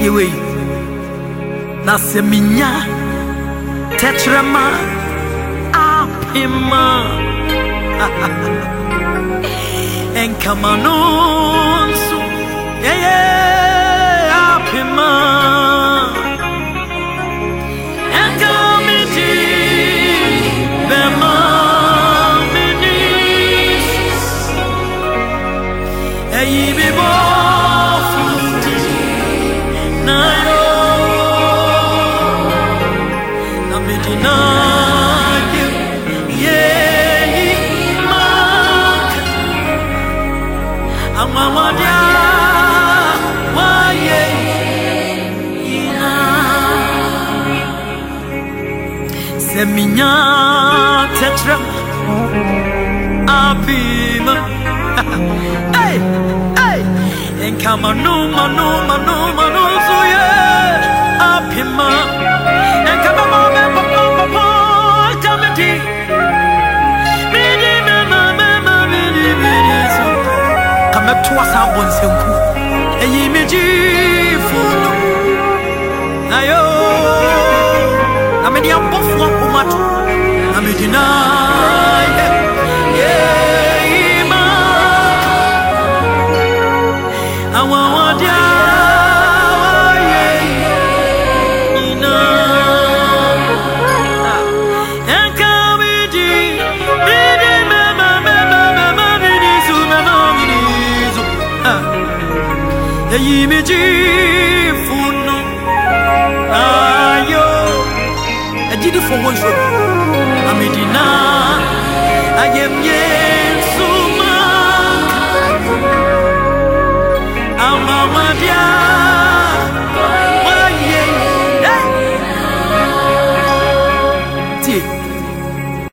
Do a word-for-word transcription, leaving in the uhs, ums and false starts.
we na seminya tetrama apima enkamanonsu yeah yeah apima enkamiti bema minis eyibibo Seminya tetra apima hey hey enkama no mano mano mano suye apima enkama mama papa papa kameti midi mama mama midi midi so kama twa sabon senku eyi meji funo ayo amedi ambofwa umatu amedi na yeah ima awawadia yeah ina enkamedi midi mama mama mama midi su mama midi su eyi meji funo ayo did it for one show. Amedina, I am Yensuma. I'm Amadia.